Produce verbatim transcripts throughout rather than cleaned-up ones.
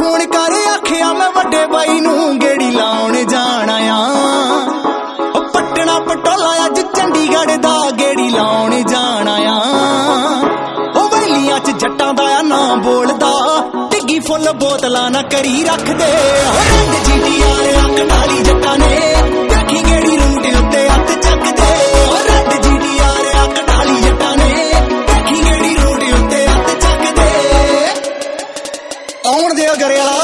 phone कर आखिया मैं वड्डे बाई नू गेड़ी लाउण जाना आ पटना पटोला अज चंडीगढ़ दा गेड़ी लाउण जाना आ वैलियां च जट्टां दा ना बोलदा डिग्गी फुल बोतलां ना करी रख दे रंग जीटीआर अक नाली जट्टां ने देखी गेड़ी रूट उत्ते हत्थ चक दे रंग जीटीआर अक नाली जट्टां ने देखी गेड़ी रूट उत्ते हत्थ चक दे आउण दे घरे वाला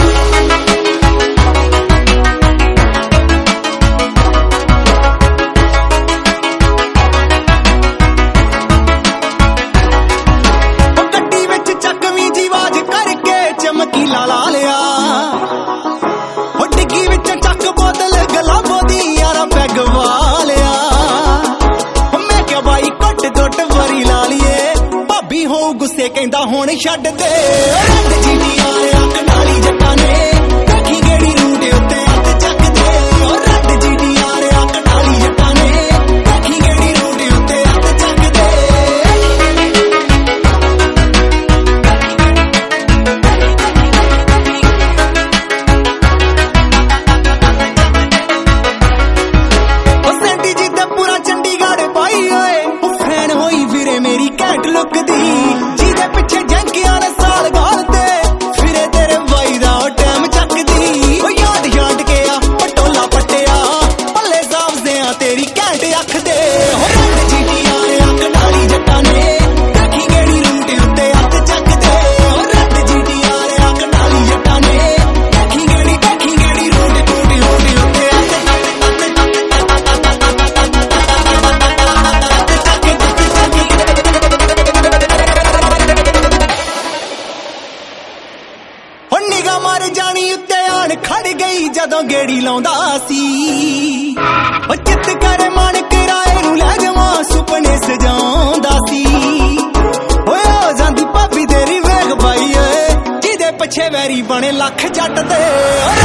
गुस्से कहंदा हुण छड्ड दे रंग जीटीआर अक नाली जट्टां ने देखी गेड़ी रूट उत्ते हत्थ चक दे रंग जीटीआर अक नाली जट्टां ने देखी गेड़ी रूट उत्ते हत्थ चक दे ओ सेंटी जी ते पूरा चंडीगढ़ पाई ओए फैन होई वीरे मेरी घैंट लुक दी पिछे जंकिया ने साल गालते फिरे तेरे बाई दा टैम चकदी याद याद के आ पटोला पट्टिया पल्ले साफ दे तेरी घैंट अख दे रंग जीटीआर अक नाली जट्टां ने देखी गेड़ी रूट उत्ते हत्थ चक दे रंग जीटीआर अक नाली जट्टां ने देखी गेड़ी देखी गेड़ी रूट रूट रूट उत्ते मर जानी उत्ते आन खड़ गई जदों गेड़ी लाउंदा सी चित कर मन किराए नू लै जावां सुपने सजाउंदा सी ओए हो जांदी भाभी तेरी वेख पाई जिहदे पिछे वैरी बने लख जट दे